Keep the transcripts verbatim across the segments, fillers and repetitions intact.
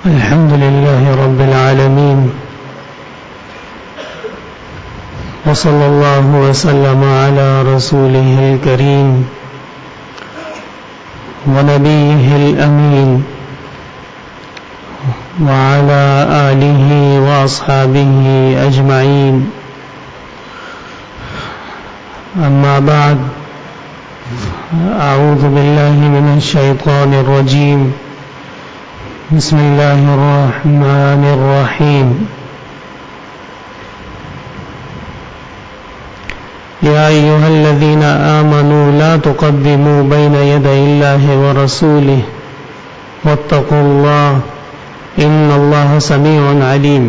الحمد لله رب العالمين وصلى الله وسلم على رسوله الكريم ونبيه الأمين وعلى آله وأصحابه أجمعين. أما بعد، أعوذ بالله من الشيطان الرجيم. بسم الله الرحمن الرحيم. يا أيها الذين آمنوا لا تقدموا بين يدي الله ورسوله واتقوا الله إن الله سميع عليم.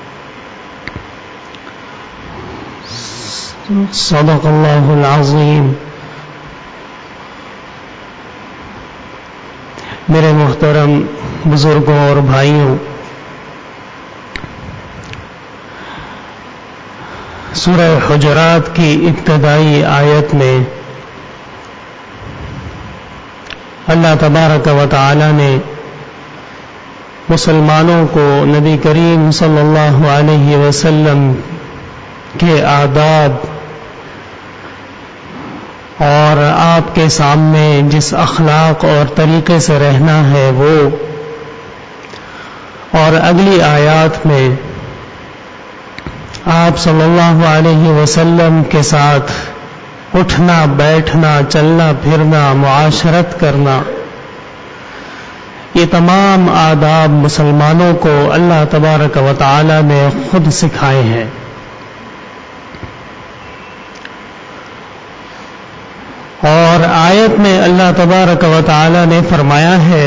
صدق الله العظيم. میرے محترم بزرگوں اور بھائیوں، سورہ حجرات کی ابتدائی آیت میں اللہ تبارک و تعالی نے مسلمانوں کو نبی کریم صلی اللہ علیہ وسلم کے آداب اور آپ کے سامنے جس اخلاق اور طریقے سے رہنا ہے وہ، اور اگلی آیات میں آپ صلی اللہ علیہ وسلم کے ساتھ اٹھنا بیٹھنا چلنا پھرنا معاشرت کرنا، یہ تمام آداب مسلمانوں کو اللہ تبارک و تعالی نے خود سکھائے ہیں. اور آیت میں اللہ تبارک و تعالی نے فرمایا ہے،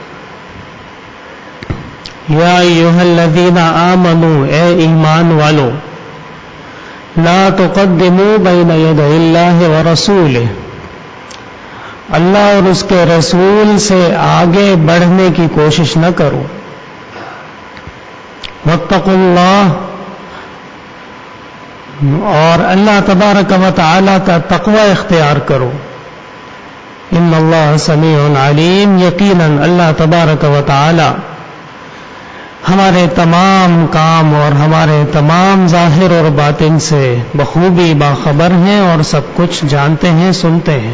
یا ایھا الذین آمنوا، اے ایمان والو، لا تقدموا بین یدی اللہ ورسولہ، اللہ اور اس کے رسول سے آگے بڑھنے کی کوشش نہ کرو. واتقوا اللہ، اور اللہ تبارک و تعالی کا تقوی اختیار کرو. ان اللہ سمیع علیم، یقیناً اللہ تبارک و تعالی ہمارے تمام کام اور ہمارے تمام ظاہر اور باطن سے بخوبی باخبر ہیں اور سب کچھ جانتے ہیں، سنتے ہیں.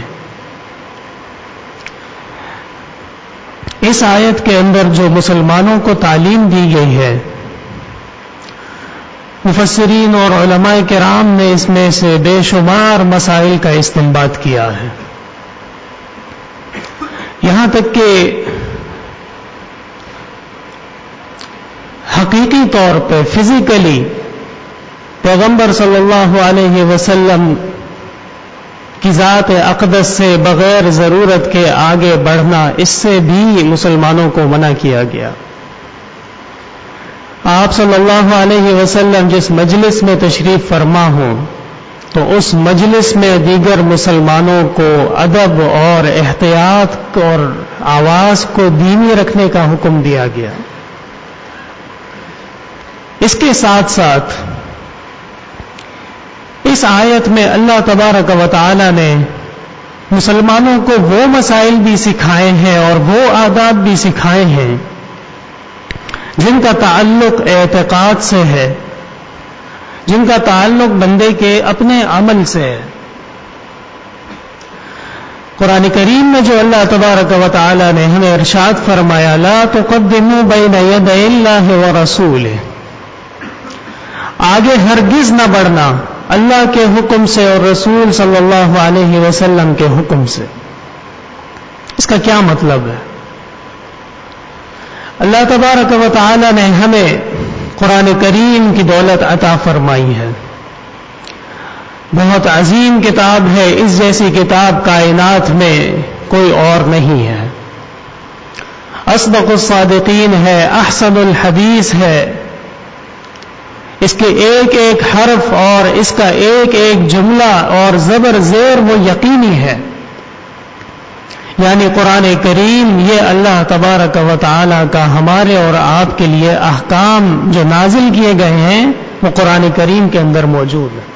اس آیت کے اندر جو مسلمانوں کو تعلیم دی گئی ہے، مفسرین اور علماء کرام نے اس میں سے بے شمار مسائل کا استنباط کیا ہے. یہاں تک کہ حقیقی طور پہ فزیکلی پیغمبر صلی اللہ علیہ وسلم کی ذات اقدس سے بغیر ضرورت کے آگے بڑھنا، اس سے بھی مسلمانوں کو منع کیا گیا. آپ صلی اللہ علیہ وسلم جس مجلس میں تشریف فرما ہوں تو اس مجلس میں دیگر مسلمانوں کو ادب اور احتیاط اور آواز کو دھیمی رکھنے کا حکم دیا گیا. اس کے ساتھ ساتھ اس آیت میں اللہ تبارک و تعالی نے مسلمانوں کو وہ مسائل بھی سکھائے ہیں اور وہ آداب بھی سکھائے ہیں جن کا تعلق اعتقاد سے ہے، جن کا تعلق بندے کے اپنے عمل سے ہے. قرآن کریم میں جو اللہ تبارک و تعالی نے ہمیں ارشاد فرمایا، لا تقدموا بین یدی اللہ ورسولہ، آگے ہرگز نہ بڑھنا اللہ کے حکم سے اور رسول صلی اللہ علیہ وسلم کے حکم سے. اس کا کیا مطلب ہے؟ اللہ تبارک و تعالی نے ہمیں قرآن کریم کی دولت عطا فرمائی ہے. بہت عظیم کتاب ہے، اس جیسی کتاب کائنات میں کوئی اور نہیں ہے. اصدق الصادقین ہے، احسن الحدیث ہے. اس کے ایک ایک حرف اور اس کا ایک ایک جملہ اور زبر زیر وہ یقینی ہے. یعنی قرآن کریم یہ اللہ تبارک و تعالی کا ہمارے اور آپ کے لیے احکام جو نازل کیے گئے ہیں وہ قرآن کریم کے اندر موجود ہے.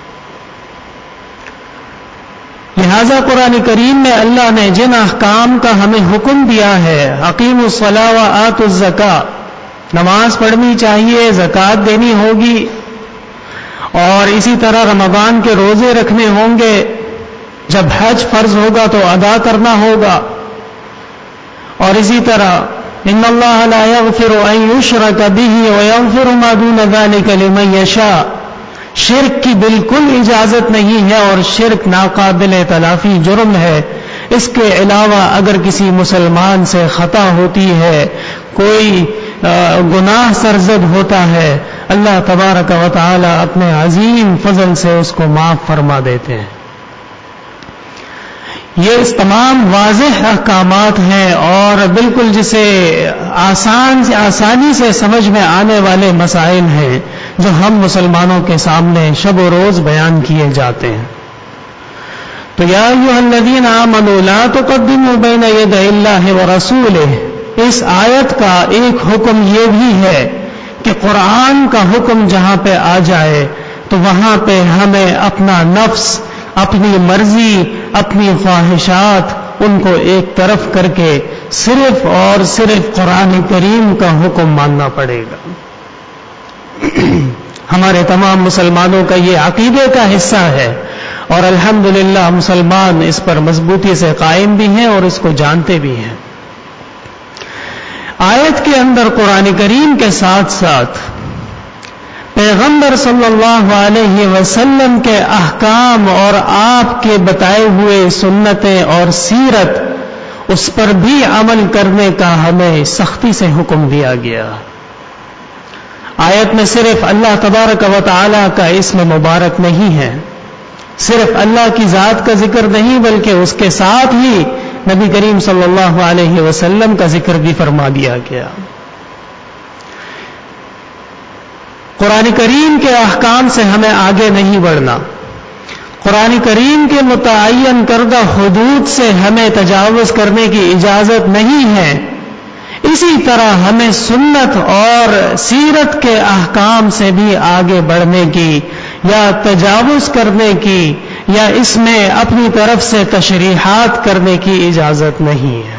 لہذا قرآن کریم میں اللہ نے جن احکام کا ہمیں حکم دیا ہے، اقیموا الصلاۃ وآتوا الزکاۃ، نماز پڑھنی چاہیے، زکوٰۃ دینی ہوگی، اور اسی طرح رمضان کے روزے رکھنے ہوں گے، جب حج فرض ہوگا تو ادا کرنا ہوگا، اور اسی طرح ان اللہ لا یغفر ان یشرک بہ ویغفر ما دون ذلک لمن یشاء، شرک کی بالکل اجازت نہیں ہے اور شرک ناقابل تلافی جرم ہے۔ اس کے علاوہ اگر کسی مسلمان سے خطا ہوتی ہے، کوئی گناہ سرزد ہوتا ہے، اللہ تبارک و تعالی اپنے عظیم فضل سے اس کو معاف فرما دیتے ہیں۔ یہ اس تمام واضح احکامات ہیں اور بالکل جسے آسان سے آسانی سے سمجھ میں آنے والے مسائل ہیں جو ہم مسلمانوں کے سامنے شب و روز بیان کیے جاتے ہیں۔ تو یا ایھا الذین آمنوا لا تقدموا بین یدی اللہ ورسولہ، اس آیت کا ایک حکم یہ بھی ہے کہ قرآن کا حکم جہاں پہ آ جائے تو وہاں پہ ہمیں اپنا نفس، اپنی مرضی، اپنی خواہشات ان کو ایک طرف کر کے صرف اور صرف قرآن کریم کا حکم ماننا پڑے گا۔ ہمارے تمام مسلمانوں کا یہ عقیدے کا حصہ ہے اور الحمدللہ مسلمان اس پر مضبوطی سے قائم بھی ہیں اور اس کو جانتے بھی ہیں۔ آیت کے اندر قرآن کریم کے ساتھ ساتھ پیغمبر صلی اللہ علیہ وسلم کے احکام اور آپ کے بتائے ہوئے سنتیں اور سیرت، اس پر بھی عمل کرنے کا ہمیں سختی سے حکم دیا گیا۔ آیت میں صرف اللہ تبارک و تعالی کا اسم مبارک نہیں ہے، صرف اللہ کی ذات کا ذکر نہیں، بلکہ اس کے ساتھ ہی نبی کریم صلی اللہ علیہ وسلم کا ذکر بھی فرما دیا گیا۔ قرآن کریم کے احکام سے ہمیں آگے نہیں بڑھنا، قرآن کریم کے متعین کردہ حدود سے ہمیں تجاوز کرنے کی اجازت نہیں ہے۔ اسی طرح ہمیں سنت اور سیرت کے احکام سے بھی آگے بڑھنے کی یا تجاوز کرنے کی یا اس میں اپنی طرف سے تشریحات کرنے کی اجازت نہیں ہے۔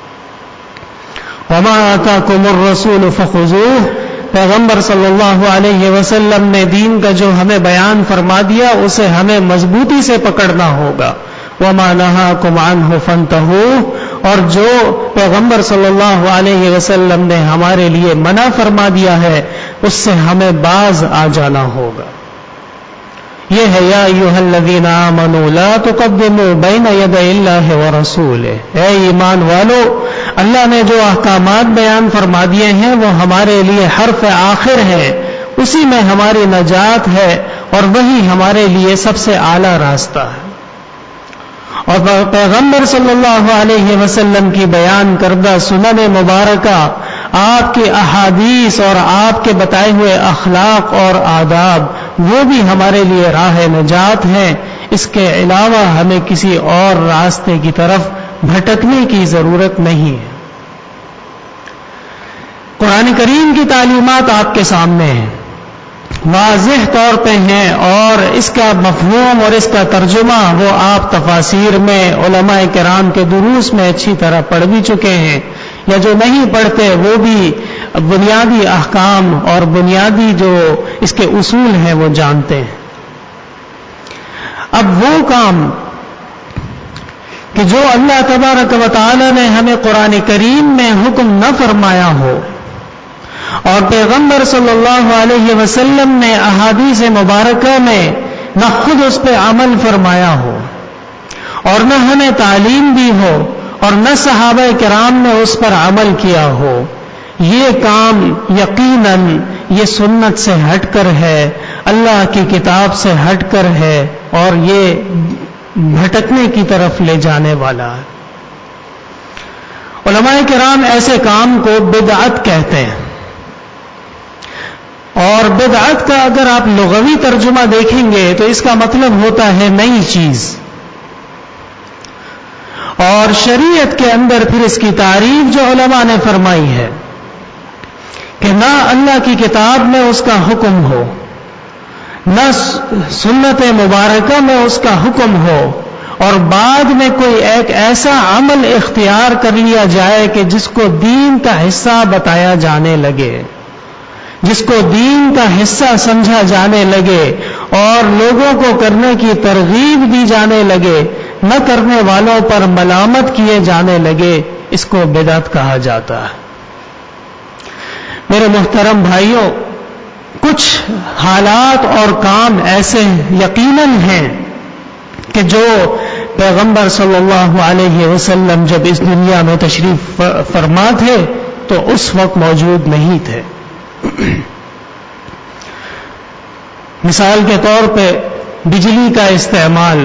وما آتاکم الرسول فخذوہ، پیغمبر صلی اللہ علیہ وسلم نے دین کا جو ہمیں بیان فرما دیا اسے ہمیں مضبوطی سے پکڑنا ہوگا۔ وما نہاکم عنہ فانتہوا، اور جو پیغمبر صلی اللہ علیہ وسلم نے ہمارے لیے منع فرما دیا ہے اس سے ہمیں باز آ جانا ہوگا۔ یہ ہے یا ایھا الذین آمنوا لا تقدموا بین یدی اللہ ورسولہ، اے ایمان والو، اللہ نے جو احکامات بیان فرما دیے ہیں وہ ہمارے لیے حرف آخر ہے، اسی میں ہماری نجات ہے اور وہی ہمارے لیے سب سے اعلیٰ راستہ ہے۔ اور پیغمبر صلی اللہ علیہ وسلم کی بیان کردہ سنن مبارکہ، آپ کی احادیث اور آپ کے بتائے ہوئے اخلاق اور آداب، وہ بھی ہمارے لیے راہ نجات ہیں۔ اس کے علاوہ ہمیں کسی اور راستے کی طرف بھٹکنے کی ضرورت نہیں ہے۔ قرآن کریم کی تعلیمات آپ کے سامنے ہیں، واضح طور پہ ہیں، اور اس کا مفہوم اور اس کا ترجمہ وہ آپ تفاسیر میں علماء کرام کے دروس میں اچھی طرح پڑھ بھی چکے ہیں، یا جو نہیں پڑھتے وہ بھی بنیادی احکام اور بنیادی جو اس کے اصول ہیں وہ جانتے ہیں۔ اب وہ کام کہ جو اللہ تبارک و تعالی نے ہمیں قرآن کریم میں حکم نہ فرمایا ہو اور پیغمبر صلی اللہ علیہ وسلم نے احادیث مبارکہ میں نہ خود اس پہ عمل فرمایا ہو اور نہ ہمیں تعلیم دی ہو اور نہ صحابہ کرام نے اس پر عمل کیا ہو، یہ کام یقیناً یہ سنت سے ہٹ کر ہے، اللہ کی کتاب سے ہٹ کر ہے، اور یہ بھٹکنے کی طرف لے جانے والا ہے۔ علماء کرام ایسے کام کو بدعت کہتے ہیں، اور بدعت کا اگر آپ لغوی ترجمہ دیکھیں گے تو اس کا مطلب ہوتا ہے نئی چیز، اور شریعت کے اندر پھر اس کی تعریف جو علماء نے فرمائی ہے کہ نہ اللہ کی کتاب میں اس کا حکم ہو، نہ سنت مبارکہ میں اس کا حکم ہو، اور بعد میں کوئی ایک ایسا عمل اختیار کر لیا جائے کہ جس کو دین کا حصہ بتایا جانے لگے، جس کو دین کا حصہ سمجھا جانے لگے اور لوگوں کو کرنے کی ترغیب دی جانے لگے، نہ کرنے والوں پر ملامت کیے جانے لگے، اس کو بدعت کہا جاتا ہے۔ میرے محترم بھائیوں، کچھ حالات اور کام ایسے یقیناً ہیں کہ جو پیغمبر صلی اللہ علیہ وسلم جب اس دنیا میں تشریف فرما تھے تو اس وقت موجود نہیں تھے۔ مثال کے طور پہ بجلی کا استعمال،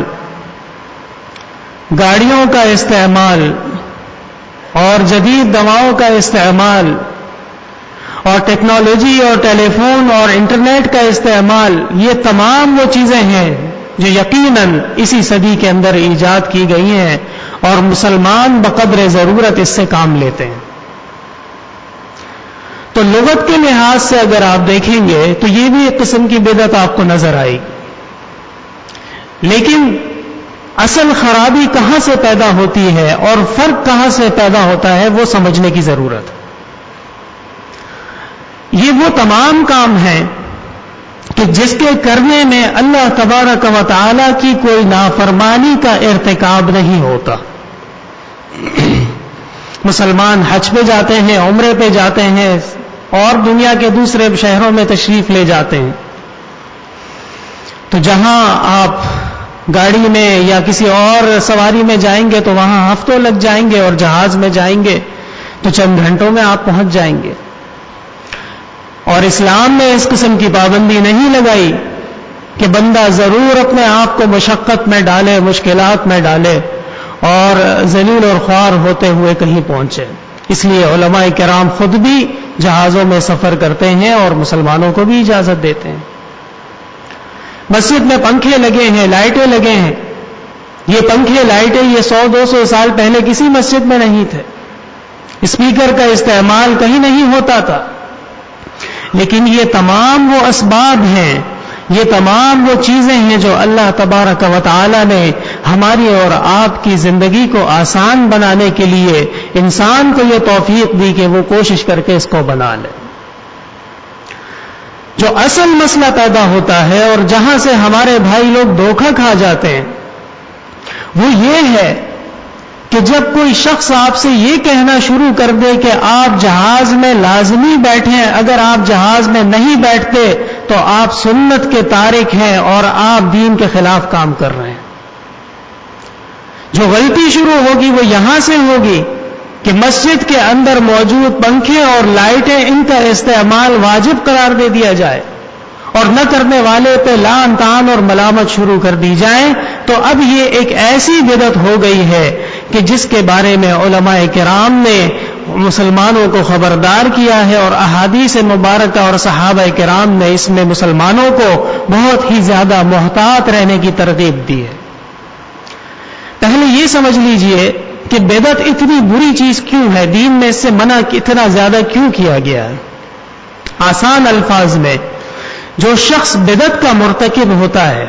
گاڑیوں کا استعمال اور جدید دواؤں کا استعمال اور ٹیکنالوجی اور ٹیلی فون اور انٹرنیٹ کا استعمال، یہ تمام وہ چیزیں ہیں جو یقیناً اسی صدی کے اندر ایجاد کی گئی ہیں اور مسلمان بقدر ضرورت اس سے کام لیتے ہیں۔ تو لغت کے لحاظ سے اگر آپ دیکھیں گے تو یہ بھی ایک قسم کی بدعت آپ کو نظر آئے گی، لیکن اصل خرابی کہاں سے پیدا ہوتی ہے اور فرق کہاں سے پیدا ہوتا ہے وہ سمجھنے کی ضرورت ہے۔ یہ وہ تمام کام ہیں کہ جس کے کرنے میں اللہ تبارک و تعالی کی کوئی نافرمانی کا ارتکاب نہیں ہوتا۔ مسلمان حج پہ جاتے ہیں، عمرے پہ جاتے ہیں اور دنیا کے دوسرے شہروں میں تشریف لے جاتے ہیں، تو جہاں آپ گاڑی میں یا کسی اور سواری میں جائیں گے تو وہاں ہفتوں لگ جائیں گے، اور جہاز میں جائیں گے تو چند گھنٹوں میں آپ پہنچ جائیں گے۔ اور اسلام میں اس قسم کی پابندی نہیں لگائی کہ بندہ ضرور اپنے آپ کو مشقت میں ڈالے، مشکلات میں ڈالے اور ذلیل اور خوار ہوتے ہوئے کہیں پہنچے۔ اس لیے علماء کرام خود بھی جہازوں میں سفر کرتے ہیں اور مسلمانوں کو بھی اجازت دیتے ہیں۔ مسجد میں پنکھے لگے ہیں، لائٹیں لگے ہیں، یہ پنکھے لائٹیں یہ سو دو سو سال پہلے کسی مسجد میں نہیں تھے، اسپیکر کا استعمال کہیں نہیں ہوتا تھا، لیکن یہ تمام وہ اسباب ہیں، یہ تمام وہ چیزیں ہیں جو اللہ تبارک و تعالی نے ہماری اور آپ کی زندگی کو آسان بنانے کے لیے انسان کو یہ توفیق دی کہ وہ کوشش کر کے اس کو بنا لے۔ جو اصل مسئلہ پیدا ہوتا ہے اور جہاں سے ہمارے بھائی لوگ دھوکہ کھا جاتے ہیں وہ یہ ہے کہ جب کوئی شخص آپ سے یہ کہنا شروع کر دے کہ آپ جہاز میں لازمی بیٹھیں، اگر آپ جہاز میں نہیں بیٹھتے تو آپ سنت کے تارک ہیں اور آپ دین کے خلاف کام کر رہے ہیں۔ جو غلطی شروع ہوگی وہ یہاں سے ہوگی کہ مسجد کے اندر موجود پنکھے اور لائٹیں ان کا استعمال واجب قرار دے دیا جائے اور نہ کرنے والے پہ لعن طعن اور ملامت شروع کر دی جائے، تو اب یہ ایک ایسی بدعت ہو گئی ہے کہ جس کے بارے میں علماء کرام نے مسلمانوں کو خبردار کیا ہے اور احادیث مبارکہ اور صحابہ کرام نے اس میں مسلمانوں کو بہت ہی زیادہ محتاط رہنے کی ترغیب دی ہے۔ پہلے یہ سمجھ لیجئے کہ بدعت اتنی بری چیز کیوں ہے، دین میں اس سے منع اتنا زیادہ کیوں کیا گیا ہے۔ آسان الفاظ میں جو شخص بدعت کا مرتکب ہوتا ہے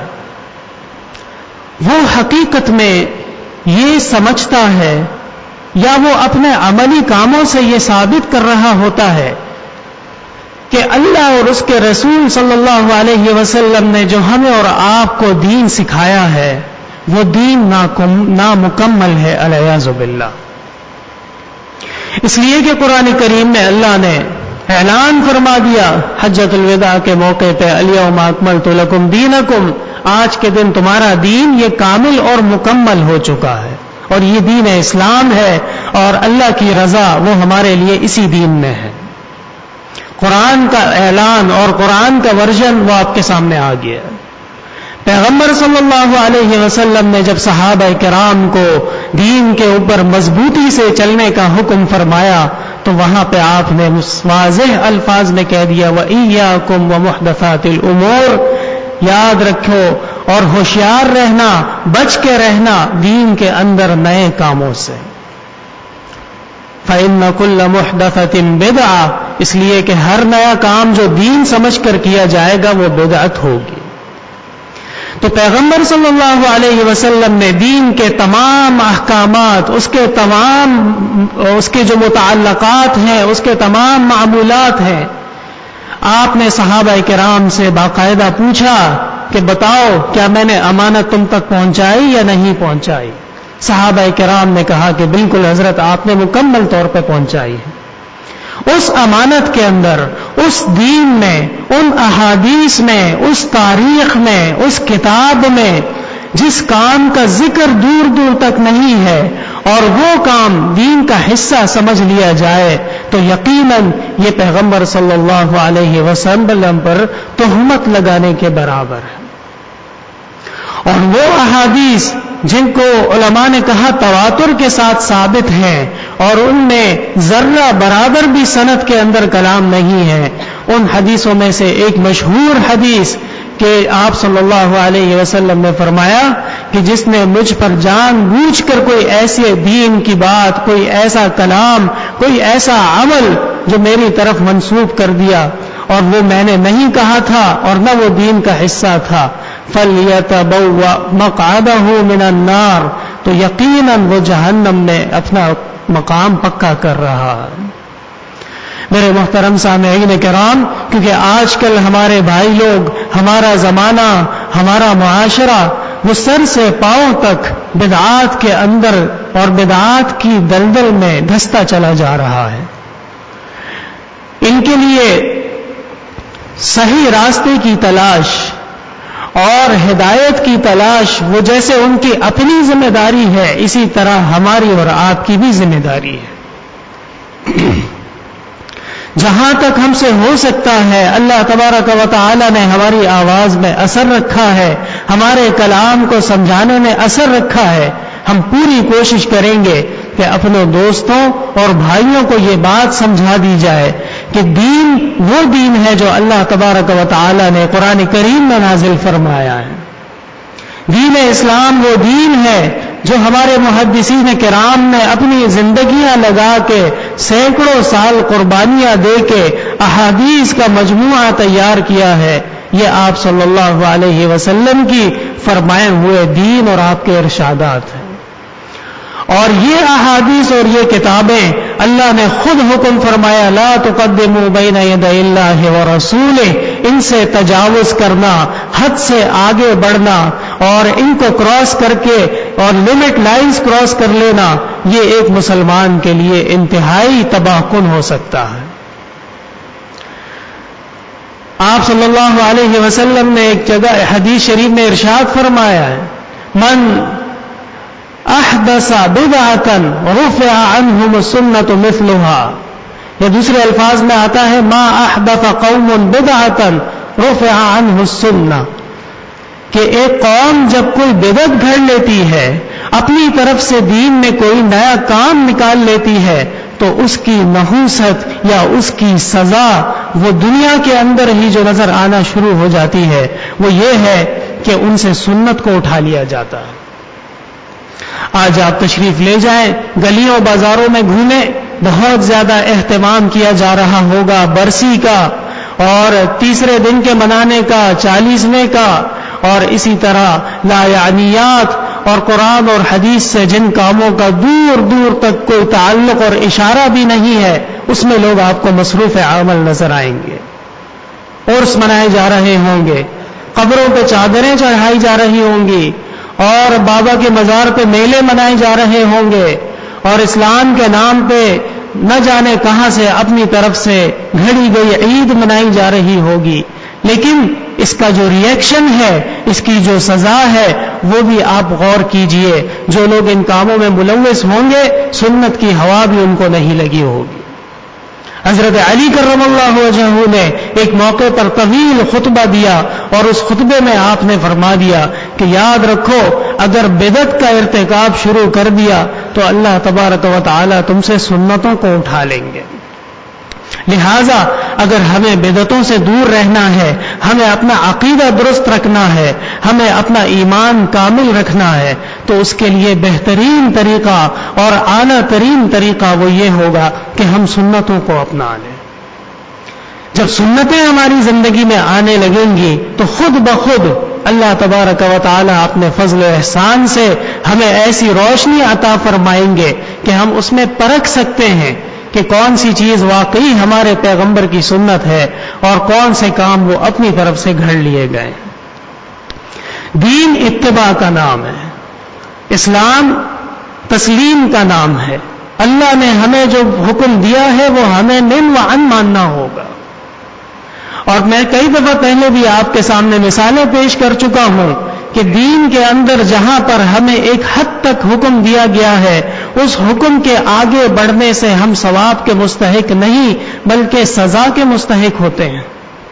وہ حقیقت میں یہ سمجھتا ہے یا وہ اپنے عملی کاموں سے یہ ثابت کر رہا ہوتا ہے کہ اللہ اور اس کے رسول صلی اللہ علیہ وسلم نے جو ہمیں اور آپ کو دین سکھایا ہے وہ دین نامکمل ہے، العیاذ باللہ۔ اس لیے کہ قرآن کریم میں اللہ نے اعلان فرما دیا حجۃ الوداع کے موقع پہ، الیوم اکملت لکم دینکم، آج کے دن تمہارا دین یہ کامل اور مکمل ہو چکا ہے، اور یہ دین اسلام ہے اور اللہ کی رضا وہ ہمارے لیے اسی دین میں ہے۔ قرآن کا اعلان اور قرآن کا ورژن وہ آپ کے سامنے آ گیا۔ پیغمبر صلی اللہ علیہ وسلم نے جب صحابہ کرام کو دین کے اوپر مضبوطی سے چلنے کا حکم فرمایا تو وہاں پہ آپ نے واضح الفاظ میں کہہ دیا وَإِيَّاكُمْ وَمُحْدَثَاتِ الْأُمُورِ، یاد رکھو اور ہوشیار رہنا، بچ کے رہنا دین کے اندر نئے کاموں سے۔ فَإِنَّ كُلَّ مُحْدَثَةٍ بِدْعَةٍ، اس لیے کہ ہر نیا کام جو دین سمجھ کر کیا جائے گا وہ بدعت ہوگی۔ تو پیغمبر صلی اللہ علیہ وسلم نے دین کے تمام احکامات، اس کے تمام اس کے جو متعلقات ہیں، اس کے تمام معمولات ہیں، آپ نے صحابہ کرام سے باقاعدہ پوچھا کہ بتاؤ کیا میں نے امانت تم تک پہنچائی یا نہیں پہنچائی؟ صحابہ کرام نے کہا کہ بالکل حضرت، آپ نے مکمل طور پہ پہنچائی ہے۔ اس امانت کے اندر، اس دین میں، ان احادیث میں، اس تاریخ میں، اس کتاب میں جس کام کا ذکر دور دور تک نہیں ہے اور وہ کام دین کا حصہ سمجھ لیا جائے تو یقیناً یہ پیغمبر صلی اللہ علیہ وسلم پر تہمت لگانے کے برابر ہے۔ اور وہ احادیث جن کو علماء نے کہا تواتر کے ساتھ ثابت ہیں اور ان میں ذرہ برابر بھی سند کے اندر کلام نہیں ہے، ان حدیثوں میں سے ایک مشہور حدیث کہ آپ صلی اللہ علیہ وسلم نے فرمایا کہ جس نے مجھ پر جان بوجھ کر کوئی ایسے دین کی بات، کوئی ایسا کلام، کوئی ایسا عمل جو میری طرف منسوب کر دیا اور وہ میں نے نہیں کہا تھا اور نہ وہ دین کا حصہ تھا، فَلْيَتَبَوَّأْ مَقْعَدَهُ مِنَ النَّارِ، تو یقیناً وہ جہنم میں اپنا مقام پکا کر رہا ہے۔ میرے محترم سامعین کرام، کیونکہ آج کل ہمارے بھائی لوگ، ہمارا زمانہ، ہمارا معاشرہ وہ سر سے پاؤں تک بدعات کے اندر اور بدعات کی دلدل میں دھستا چلا جا رہا ہے، ان کے لیے صحیح راستے کی تلاش اور ہدایت کی تلاش وہ جیسے ان کی اپنی ذمہ داری ہے، اسی طرح ہماری اور آپ کی بھی ذمہ داری ہے۔ جہاں تک ہم سے ہو سکتا ہے اللہ تبارک و تعالی نے ہماری آواز میں اثر رکھا ہے، ہمارے کلام کو سمجھانے میں اثر رکھا ہے، ہم پوری کوشش کریں گے کہ اپنے دوستوں اور بھائیوں کو یہ بات سمجھا دی جائے کہ دین وہ دین ہے جو اللہ تبارک و تعالی نے قرآن کریم میں نازل فرمایا ہے۔ دین اسلام وہ دین ہے جو ہمارے محدثین کرام نے اپنی زندگیاں لگا کے سینکڑوں سال قربانیاں دے کے احادیث کا مجموعہ تیار کیا ہے، یہ آپ صلی اللہ علیہ وسلم کی فرمائے ہوئے دین اور آپ کے ارشادات ہیں۔ اور یہ احادیث اور یہ کتابیں اللہ نے خود حکم فرمایا لا تقدموا بین یدی اللہ ورسولہ، ان سے تجاوز کرنا، حد سے آگے بڑھنا اور ان کو کراس کر کے اور لمٹ لائنز کراس کر لینا، یہ ایک مسلمان کے لیے انتہائی تباہ کن ہو سکتا ہے۔ آپ صلی اللہ علیہ وسلم نے ایک جگہ حدیث شریف میں ارشاد فرمایا ہے من احدث بدعۃ رفع عنہم السنۃ مثلها، یا دوسرے الفاظ میں آتا ہے ما احدث قوم بدعۃ رفع عنہ السنۃ، کہ ایک قوم جب کوئی بدعت گھڑ لیتی ہے، اپنی طرف سے دین میں کوئی نیا کام نکال لیتی ہے تو اس کی نحوست یا اس کی سزا وہ دنیا کے اندر ہی جو نظر آنا شروع ہو جاتی ہے وہ یہ ہے کہ ان سے سنت کو اٹھا لیا جاتا ہے۔ آج آپ تشریف لے جائیں، گلیوں بازاروں میں گھومیں، بہت زیادہ اہتمام کیا جا رہا ہوگا برسی کا اور تیسرے دن کے منانے کا، چالیسویں کا، اور اسی طرح لا یعنیات اور قرآن اور حدیث سے جن کاموں کا دور دور تک کوئی تعلق اور اشارہ بھی نہیں ہے اس میں لوگ آپ کو مصروف عمل نظر آئیں گے۔ عرس منائے جا رہے ہوں گے، قبروں پہ چادریں چڑھائی جا رہی ہوں گی اور بابا کے مزار پہ میلے منائے جا رہے ہوں گے اور اسلام کے نام پہ نہ جانے کہاں سے اپنی طرف سے گھڑی گئی عید منائی جا رہی ہوگی، لیکن اس کا جو ری ایکشن ہے، اس کی جو سزا ہے وہ بھی آپ غور کیجئے۔ جو لوگ ان کاموں میں ملوث ہوں گے سنت کی ہوا بھی ان کو نہیں لگی ہوگی۔ حضرت علی کرم اللہ وجہہ نے ایک موقع پر طویل خطبہ دیا اور اس خطبے میں آپ نے فرما دیا کہ یاد رکھو اگر بدعت کا ارتکاب شروع کر دیا تو اللہ تبارک و تعالی تم سے سنتوں کو اٹھا لیں گے۔ لہذا اگر ہمیں بدعتوں سے دور رہنا ہے، ہمیں اپنا عقیدہ درست رکھنا ہے، ہمیں اپنا ایمان کامل رکھنا ہے تو اس کے لیے بہترین طریقہ اور اعلیٰ ترین طریقہ وہ یہ ہوگا کہ ہم سنتوں کو اپنا لیں۔ جب سنتیں ہماری زندگی میں آنے لگیں گی تو خود بخود اللہ تبارک و تعالی اپنے فضل و احسان سے ہمیں ایسی روشنی عطا فرمائیں گے کہ ہم اس میں پرکھ سکتے ہیں کہ کون سی چیز واقعی ہمارے پیغمبر کی سنت ہے اور کون سے کام وہ اپنی طرف سے گھڑ لیے گئے. دین اتباع کا نام ہے، اسلام تسلیم کا نام ہے. اللہ نے ہمیں جو حکم دیا ہے وہ ہمیں من و عن ماننا ہوگا. اور میں کئی دفعہ پہلے بھی آپ کے سامنے مثالیں پیش کر چکا ہوں کہ دین کے اندر جہاں پر ہمیں ایک حد تک حکم دیا گیا ہے اس حکم کے آگے بڑھنے سے ہم ثواب کے مستحق نہیں بلکہ سزا کے مستحق ہوتے ہیں.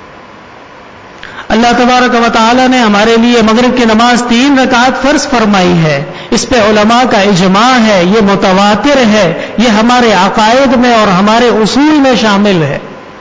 اللہ تبارک و تعالی نے ہمارے لیے مغرب کی نماز تین رکعت فرض فرمائی ہے. اس پہ علماء کا اجماع ہے، یہ متواتر ہے، یہ ہمارے عقائد میں اور ہمارے اصول میں شامل ہے.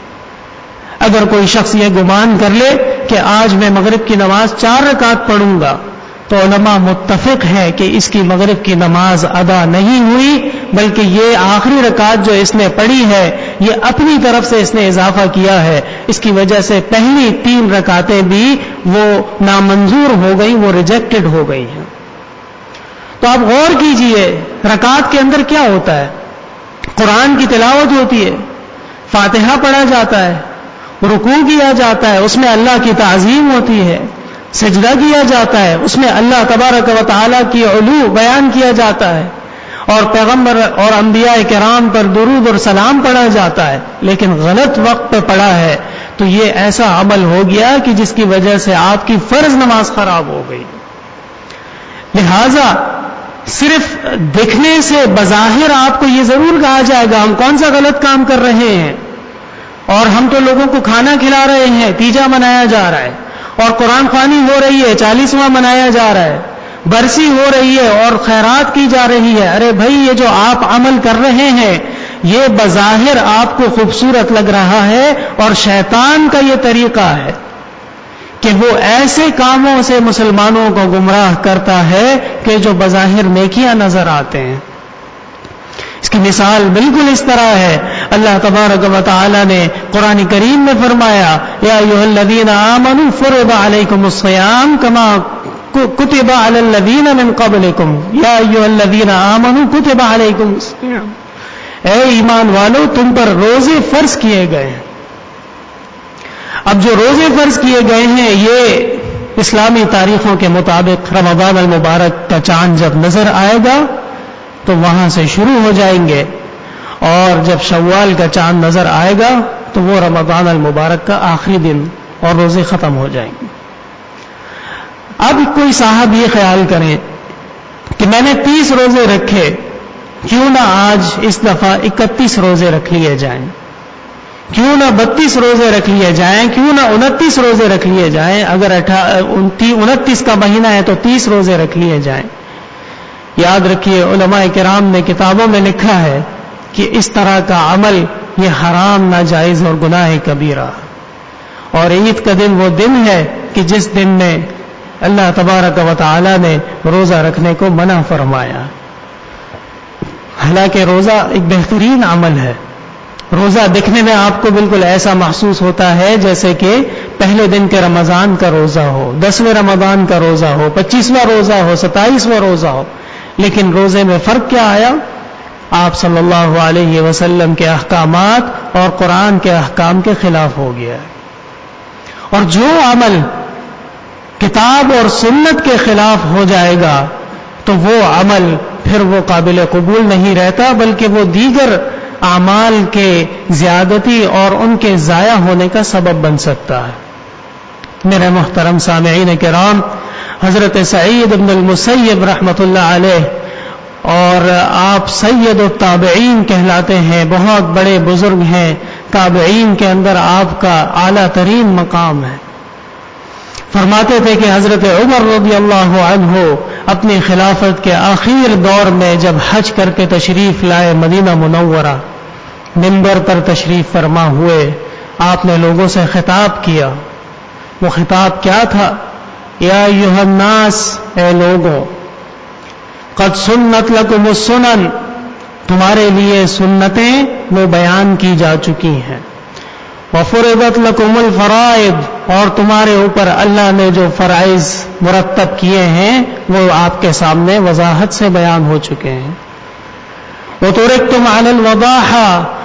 اگر کوئی شخص یہ گمان کر لے کہ آج میں مغرب کی نماز چار رکعت پڑھوں گا تو علماء متفق ہے کہ اس کی مغرب کی نماز ادا نہیں ہوئی بلکہ یہ آخری رکعت جو اس نے پڑھی ہے یہ اپنی طرف سے اس نے اضافہ کیا ہے. اس کی وجہ سے پہلی تین رکعتیں بھی وہ نامنظور ہو گئی، وہ ریجیکٹڈ ہو گئی ہیں. تو آپ غور کیجئے رکعت کے اندر کیا ہوتا ہے. قرآن کی تلاوت ہوتی ہے، فاتحہ پڑھا جاتا ہے، رکوع کیا جاتا ہے، اس میں اللہ کی تعظیم ہوتی ہے، سجدہ کیا جاتا ہے، اس میں اللہ تبارک و تعالیٰ کی علو بیان کیا جاتا ہے اور پیغمبر اور انبیاء کرام پر درود اور سلام پڑھا جاتا ہے. لیکن غلط وقت پہ پڑھا ہے تو یہ ایسا عمل ہو گیا کہ جس کی وجہ سے آپ کی فرض نماز خراب ہو گئی. لہذا صرف دیکھنے سے بظاہر آپ کو یہ ضرور کہا جائے گا ہم کون سا غلط کام کر رہے ہیں، اور ہم تو لوگوں کو کھانا کھلا رہے ہیں، تیجا منایا جا رہا ہے، اور قرآن خوانی ہو رہی ہے، چالیسواں منایا جا رہا ہے، برسی ہو رہی ہے اور خیرات کی جا رہی ہے. ارے بھائی یہ جو آپ عمل کر رہے ہیں یہ بظاہر آپ کو خوبصورت لگ رہا ہے اور شیطان کا یہ طریقہ ہے کہ وہ ایسے کاموں سے مسلمانوں کو گمراہ کرتا ہے کہ جو بظاہر نیکیاں نظر آتے ہیں. اس کی مثال بالکل اس طرح ہے. اللہ تبارک و تعالی نے قرآن کریم میں فرمایا یا ایھا الذین آمنوا فرض علیکم الصیام کما کتب علی الذین من قبلکم یا ایھا الذین آمنوا کتب علیکم الصیام. اے ایمان والو تم پر روزے فرض کیے گئے ہیں. اب جو روزے فرض کیے گئے ہیں یہ اسلامی تاریخوں کے مطابق رمضان المبارک کا چاند جب نظر آئے گا تو وہاں سے شروع ہو جائیں گے اور جب شوال کا چاند نظر آئے گا تو وہ رمضان المبارک کا آخری دن اور روزے ختم ہو جائیں گے. اب کوئی صاحب یہ خیال کریں کہ میں نے تیس روزے رکھے، کیوں نہ آج اس دفعہ اکتیس روزے رکھ لیے جائیں، کیوں نہ بتیس روزے رکھ لیے جائیں، کیوں نہ انتیس روزے رکھ لیے جائیں، اگر انتیس کا مہینہ ہے تو تیس روزے رکھ لیے جائیں. یاد رکھیے علماء کرام نے کتابوں میں لکھا ہے کہ اس طرح کا عمل یہ حرام، ناجائز اور گناہ کبیرہ. اور عید کا دن وہ دن ہے کہ جس دن میں اللہ تبارک و تعالی نے روزہ رکھنے کو منع فرمایا. حالانکہ روزہ ایک بہترین عمل ہے. روزہ دیکھنے میں آپ کو بالکل ایسا محسوس ہوتا ہے جیسے کہ پہلے دن کے رمضان کا روزہ ہو، دسویں رمضان کا روزہ ہو، پچیسواں روزہ ہو، ستائیسواں روزہ ہو. لیکن روزے میں فرق کیا آیا؟ آپ صلی اللہ علیہ وسلم کے احکامات اور قرآن کے احکام کے خلاف ہو گیا. اور جو عمل کتاب اور سنت کے خلاف ہو جائے گا تو وہ عمل پھر وہ قابل قبول نہیں رہتا بلکہ وہ دیگر اعمال کے زیادتی اور ان کے ضائع ہونے کا سبب بن سکتا ہے. میرے محترم سامعین کرام، حضرت سعید بن المسیب رحمۃ اللہ علیہ اور آپ سید التابعین کہلاتے ہیں، بہت بڑے بزرگ ہیں. تابعین کے اندر آپ کا اعلیٰ ترین مقام ہے. فرماتے تھے کہ حضرت عمر رضی اللہ عنہ اپنی خلافت کے آخر دور میں جب حج کر کے تشریف لائے مدینہ منورہ، منبر پر تشریف فرما ہوئے، آپ نے لوگوں سے خطاب کیا. وہ خطاب کیا تھا؟ یا ایھا الناس، اے لوگوں، قد سنت لکم السنن، تمہارے لیے سنتیں وہ بیان کی جا چکی ہیں. وفرضت لکم الفرائض، اور تمہارے اوپر اللہ نے جو فرائض مرتب کیے ہیں وہ آپ کے سامنے وضاحت سے بیان ہو چکے ہیں. وترکتم علی الوضاحہ،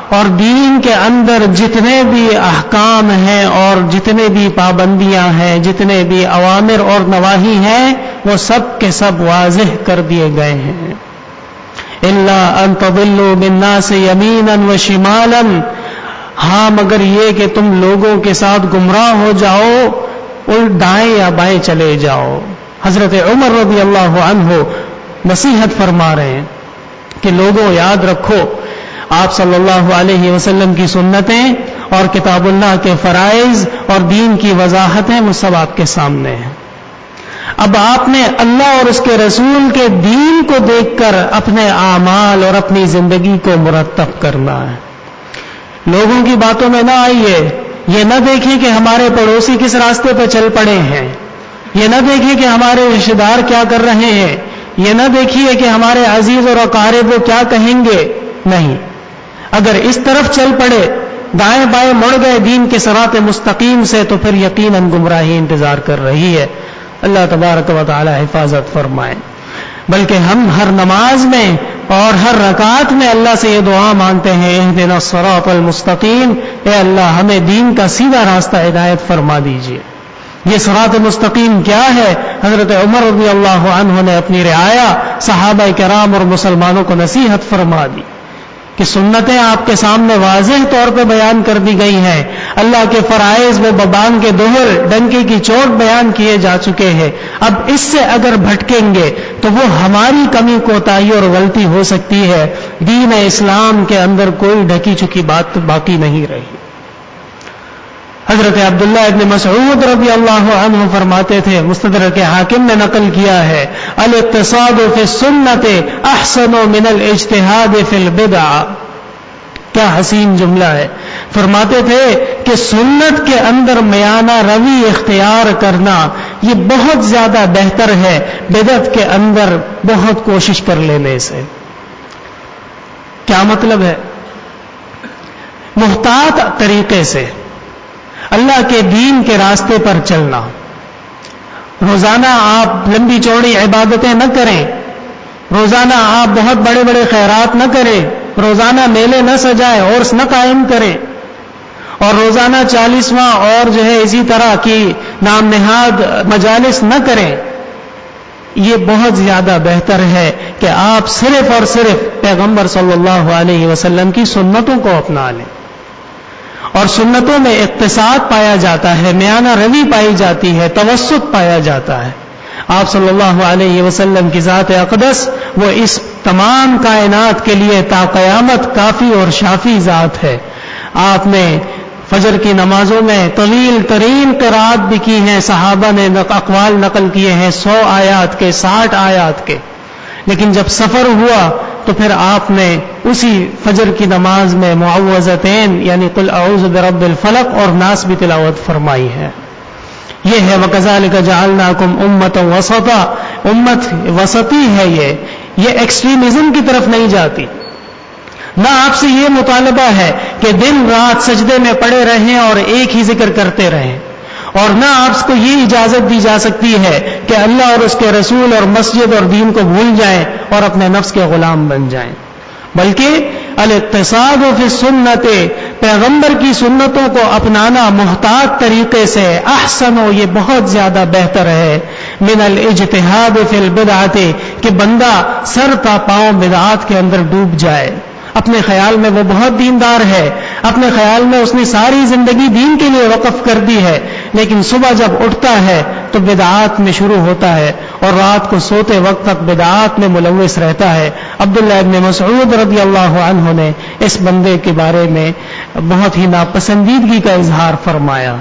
اور دین کے اندر جتنے بھی احکام ہیں اور جتنے بھی پابندیاں ہیں، جتنے بھی اوامر اور نواہی ہیں، وہ سب کے سب واضح کر دیے گئے ہیں۔ الا ان تضلوا بالناس یمینا وشمالا، ہاں مگر یہ کہ تم لوگوں کے ساتھ گمراہ ہو جاؤ، الٹ دائیں یا بائیں چلے جاؤ۔ حضرت عمر رضی اللہ عنہ نصیحت فرما رہے ہیں کہ لوگوں یاد رکھو، آپ صلی اللہ علیہ وسلم کی سنتیں اور کتاب اللہ کے فرائض اور دین کی وضاحتیں وہ سب آپ کے سامنے ہیں۔ اب آپ نے اللہ اور اس کے رسول کے دین کو دیکھ کر اپنے اعمال اور اپنی زندگی کو مرتب کرنا ہے۔ لوگوں کی باتوں میں نہ آئیے، یہ نہ دیکھیں کہ ہمارے پڑوسی کس راستے پہ چل پڑے ہیں، یہ نہ دیکھیں کہ ہمارے رشتہ دار کیا کر رہے ہیں، یہ نہ دیکھیے کہ ہمارے عزیز اور اقارب وہ کیا کہیں گے، نہیں۔ اگر اس طرف چل پڑے، دائیں بائیں مڑ گئے دین کے صراط مستقیم سے، تو پھر یقیناً گمراہی انتظار کر رہی ہے۔ اللہ تبارک و تعالی حفاظت فرمائے۔ بلکہ ہم ہر نماز میں اور ہر رکعت میں اللہ سے یہ دعا مانگتے ہیں، اہدنا الصراط المستقیم، اے اللہ ہمیں دین کا سیدھا راستہ ہدایت فرما دیجیے۔ یہ صراط مستقیم کیا ہے؟ حضرت عمر رضی اللہ عنہ نے اپنی رعایا صحابہ کرام اور مسلمانوں کو نصیحت فرما دی کہ سنتیں آپ کے سامنے واضح طور پہ بیان کر دی گئی ہیں، اللہ کے فرائض وہ ببان کے دوہر ڈنکے کی چوٹ بیان کیے جا چکے ہیں۔ اب اس سے اگر بھٹکیں گے تو وہ ہماری کمی کوتاہی اور غلطی ہو سکتی ہے، دین اسلام کے اندر کوئی ڈھکی چکی بات باقی نہیں رہی۔ حضرت عبداللہ ابن مسعود رضی اللہ عنہ فرماتے تھے، مستدرک حاکم نے نقل کیا ہے، الاقتصاد فی السنت احسن من الاجتہاد فی البدع۔ کیا حسین جملہ ہے۔ فرماتے تھے کہ سنت کے اندر میانہ روی اختیار کرنا یہ بہت زیادہ بہتر ہے بدعت کے اندر بہت کوشش کر لینے سے۔ کیا مطلب ہے؟ محتاط طریقے سے اللہ کے دین کے راستے پر چلنا۔ روزانہ آپ لمبی چوڑی عبادتیں نہ کریں، روزانہ آپ بہت بڑے بڑے خیرات نہ کریں، روزانہ میلے نہ سجائیں اور نہ قائم کریں، اور روزانہ چالیسواں اور جو ہے اسی طرح کی نام نہاد مجالس نہ کریں۔ یہ بہت زیادہ بہتر ہے کہ آپ صرف اور صرف پیغمبر صلی اللہ علیہ وسلم کی سنتوں کو اپنا لیں، اور سنتوں میں اقتصاد پایا جاتا ہے، میانہ روی پائی جاتی ہے، توسط پایا جاتا ہے۔ آپ صلی اللہ علیہ وسلم کی ذات اقدس وہ اس تمام کائنات کے لیے تا قیامت کافی اور شافی ذات ہے۔ آپ نے فجر کی نمازوں میں طویل ترین قرات بھی کی ہیں، صحابہ نے اقوال نقل کیے ہیں سو آیات کے، ساٹھ آیات کے، لیکن جب سفر ہوا تو پھر آپ نے اسی فجر کی نماز میں معوذتین یعنی قل اعوذ برب الفلق اور ناس بھی تلاوت فرمائی ہے۔ یہ ہے وَكَذَلِكَ جَعَلْنَاكُمْ أُمَّةً وَسَطًا، امت وسطی ہے، یہ یہ ایکسٹریمزم کی طرف نہیں جاتی۔ نہ آپ سے یہ مطالبہ ہے کہ دن رات سجدے میں پڑے رہیں اور ایک ہی ذکر کرتے رہیں، اور نہ آپ کو یہ اجازت دی جا سکتی ہے کہ اللہ اور اس کے رسول اور مسجد اور دین کو بھول جائیں اور اپنے نفس کے غلام بن جائیں، بلکہ الاقتصاد فی السنت، پیغمبر کی سنتوں کو اپنانا محتاط طریقے سے، احسن ہو یہ بہت زیادہ بہتر ہے، من الاجتہاد فی البدعۃ، کہ بندہ سر تا پاؤں بدعات کے اندر ڈوب جائے۔ اپنے خیال میں وہ بہت دیندار ہے، اپنے خیال میں اس نے ساری زندگی دین کے لیے وقف کر دی ہے، لیکن صبح جب اٹھتا ہے تو بدعات میں شروع ہوتا ہے اور رات کو سوتے وقت تک بدعات میں ملوث رہتا ہے۔ عبداللہ ابن مسعود رضی اللہ عنہ نے اس بندے کے بارے میں بہت ہی ناپسندیدگی کا اظہار فرمایا۔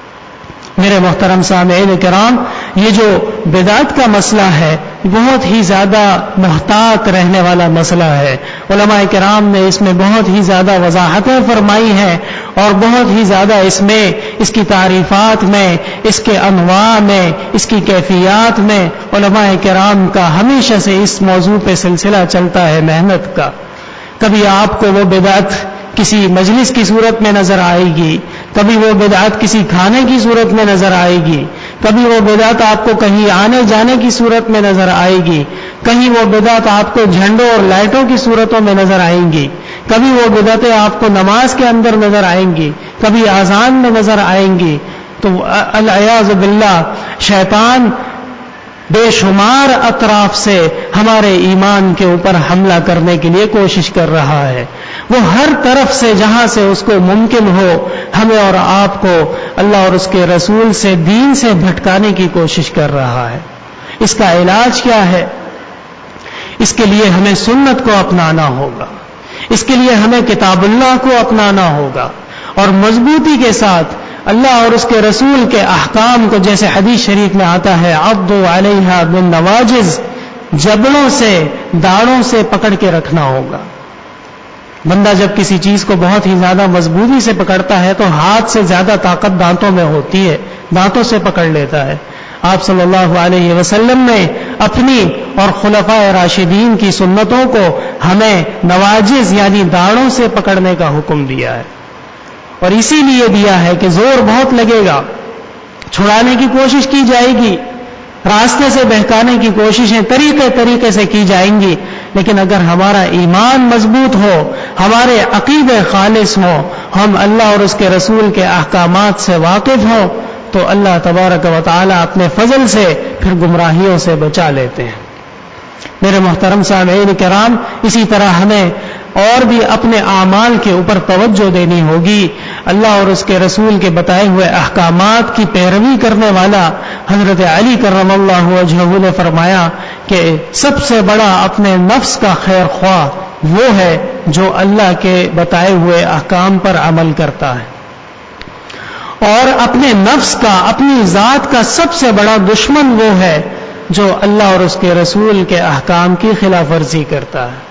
میرے محترم سامعین کرام، یہ جو بدعت کا مسئلہ ہے بہت ہی زیادہ محتاط رہنے والا مسئلہ ہے۔ علماء کرام نے اس میں بہت ہی زیادہ وضاحتیں فرمائی ہیں اور بہت ہی زیادہ اس میں اس کی تعریفات میں، اس کے انواع میں، اس کی کیفیات میں علماء کرام کا ہمیشہ سے اس موضوع پہ سلسلہ چلتا ہے محنت کا۔ کبھی آپ کو وہ بدعت کسی مجلس کی صورت میں نظر آئے گی، کبھی وہ بدعت کسی کھانے کی صورت میں نظر آئے گی، کبھی وہ بدعت آپ کو کہیں آنے جانے کی صورت میں نظر آئے گی، کہیں وہ بدعت آپ کو جھنڈوں اور لائٹوں کی صورتوں میں نظر آئیں گی، کبھی وہ بدعتیں آپ کو نماز کے اندر نظر آئیں گی، کبھی اذان میں نظر آئیں گی. تو العیاذ باللہ شیطان بے شمار اطراف سے ہمارے ایمان کے اوپر حملہ کرنے کے لیے کوشش کر رہا ہے. وہ ہر طرف سے جہاں سے اس کو ممکن ہو ہمیں اور آپ کو اللہ اور اس کے رسول سے، دین سے بھٹکانے کی کوشش کر رہا ہے. اس کا علاج کیا ہے؟ اس کے لیے ہمیں سنت کو اپنانا ہوگا، اس کے لیے ہمیں کتاب اللہ کو اپنانا ہوگا اور مضبوطی کے ساتھ اللہ اور اس کے رسول کے احکام کو، جیسے حدیث شریف میں آتا ہے عضوا علیہا بالنواجذ، جبڑوں سے، داڑھوں سے پکڑ کے رکھنا ہوگا. بندہ جب کسی چیز کو بہت ہی زیادہ مضبوطی سے پکڑتا ہے تو ہاتھ سے زیادہ طاقت دانتوں میں ہوتی ہے، دانتوں سے پکڑ لیتا ہے. آپ صلی اللہ علیہ وسلم نے اپنی اور خلفائے راشدین کی سنتوں کو ہمیں نواجذ یعنی داڑھوں سے پکڑنے کا حکم دیا ہے، اور اسی لیے دیا ہے کہ زور بہت لگے گا، چھڑانے کی کوشش کی جائے گی، راستے سے بہکانے کی کوششیں طریقے طریقے سے کی جائیں گی، لیکن اگر ہمارا ایمان مضبوط ہو، ہمارے عقیدے خالص ہوں، ہم اللہ اور اس کے رسول کے احکامات سے واقف ہوں، تو اللہ تبارک و تعالی اپنے فضل سے پھر گمراہیوں سے بچا لیتے ہیں. میرے محترم سامعین کرام، اسی طرح ہمیں اور بھی اپنے اعمال کے اوپر توجہ دینی ہوگی. اللہ اور اس کے رسول کے بتائے ہوئے احکامات کی پیروی کرنے والا حضرت علی کرم اللہ وجہہ نے فرمایا کہ سب سے بڑا اپنے نفس کا خیر خواہ وہ ہے جو اللہ کے بتائے ہوئے احکام پر عمل کرتا ہے، اور اپنے نفس کا، اپنی ذات کا سب سے بڑا دشمن وہ ہے جو اللہ اور اس کے رسول کے احکام کی خلاف ورزی کرتا ہے.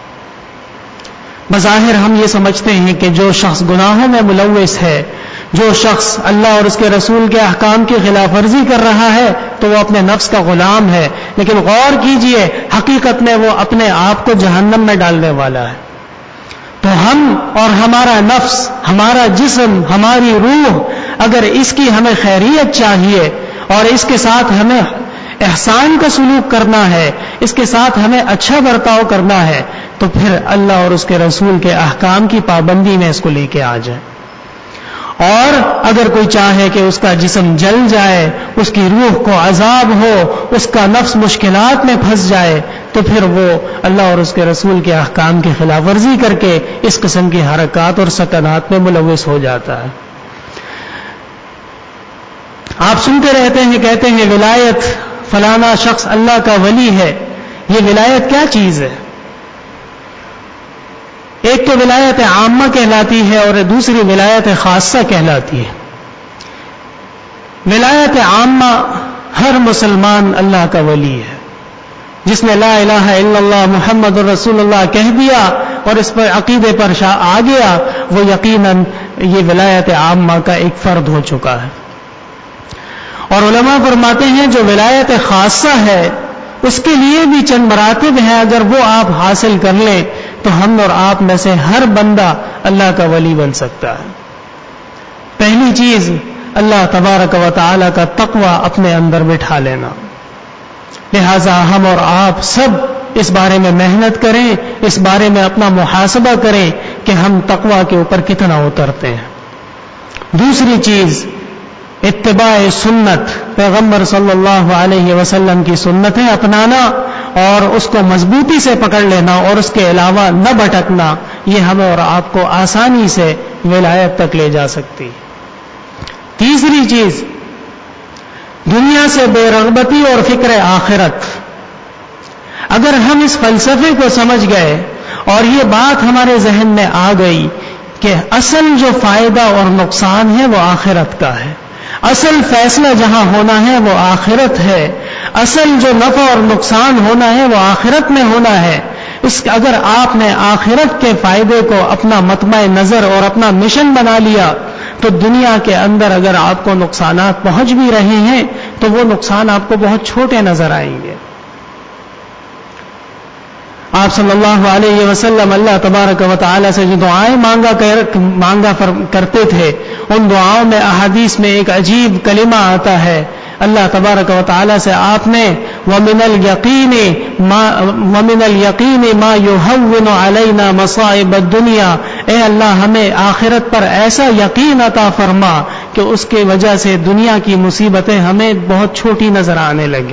بظاہر ہم یہ سمجھتے ہیں کہ جو شخص گناہوں میں ملوث ہے، جو شخص اللہ اور اس کے رسول کے احکام کی خلاف ورزی کر رہا ہے تو وہ اپنے نفس کا غلام ہے، لیکن غور کیجئے حقیقت میں وہ اپنے آپ کو جہنم میں ڈالنے والا ہے. تو ہم اور ہمارا نفس، ہمارا جسم، ہماری روح، اگر اس کی ہمیں خیریت چاہیے اور اس کے ساتھ ہمیں احسان کا سلوک کرنا ہے، اس کے ساتھ ہمیں اچھا برتاؤ کرنا ہے، تو پھر اللہ اور اس کے رسول کے احکام کی پابندی میں اس کو لے کے آ جائے. اور اگر کوئی چاہے کہ اس کا جسم جل جائے، اس کی روح کو عذاب ہو، اس کا نفس مشکلات میں پھنس جائے، تو پھر وہ اللہ اور اس کے رسول کے احکام کی خلاف ورزی کر کے اس قسم کی حرکات اور سکنات میں ملوث ہو جاتا ہے. آپ سنتے رہتے ہیں، کہتے ہیں ولایت، فلانا شخص اللہ کا ولی ہے. یہ ولایت کیا چیز ہے؟ ایک تو ولایت عامہ کہلاتی ہے اور دوسری ولایت خاصہ کہلاتی ہے. ولایت عامہ ہر مسلمان اللہ کا ولی ہے، جس نے لا الہ الا اللہ محمد رسول اللہ کہہ دیا اور اس پر عقیدے پر آ گیا، وہ یقیناً یہ ولایت عامہ کا ایک فرد ہو چکا ہے. اور علماء فرماتے ہیں جو ولایت خاصہ ہے اس کے لیے بھی چند مراتب ہیں، اگر وہ آپ حاصل کر لیں تو ہم اور آپ میں سے ہر بندہ اللہ کا ولی بن سکتا ہے. پہلی چیز اللہ تبارک و تعالی کا تقوی اپنے اندر بٹھا لینا. لہذا ہم اور آپ سب اس بارے میں محنت کریں، اس بارے میں اپنا محاسبہ کریں کہ ہم تقوی کے اوپر کتنا اترتے ہیں. دوسری چیز اتباع سنت، پیغمبر صلی اللہ علیہ وسلم کی سنتیں اپنانا اور اس کو مضبوطی سے پکڑ لینا اور اس کے علاوہ نہ بھٹکنا، یہ ہمیں اور آپ کو آسانی سے ولایت تک لے جا سکتی. تیسری چیز دنیا سے بے رغبتی اور فکر آخرت. اگر ہم اس فلسفے کو سمجھ گئے اور یہ بات ہمارے ذہن میں آ گئی کہ اصل جو فائدہ اور نقصان ہے وہ آخرت کا ہے، اصل فیصلہ جہاں ہونا ہے وہ آخرت ہے، اصل جو نفع اور نقصان ہونا ہے وہ آخرت میں ہونا ہے. اس اگر آپ نے آخرت کے فائدے کو اپنا مطمع نظر اور اپنا مشن بنا لیا تو دنیا کے اندر اگر آپ کو نقصانات پہنچ بھی رہے ہیں تو وہ نقصان آپ کو بہت چھوٹے نظر آئیں گے. آپ صلی اللہ علیہ وسلم اللہ تبارک و تعالی سے جو دعائیں مانگا مانگا کرتے تھے، ان دعاؤں میں احادیث میں ایک عجیب کلمہ آتا ہے، اللہ تبارک و تعالی سے آپ نے وَمِنَ الْيَقِينِ مَا وَمِنَ الْيَقِينِ مَا يُهَوِّنُ عَلَيْنَا مَصَائِبَ الدُّنْيَا، اے اللہ ہمیں آخرت پر ایسا یقین عطا فرما کہ اس کی وجہ سے دنیا کی مصیبتیں ہمیں بہت چھوٹی نظر آنے لگیں۔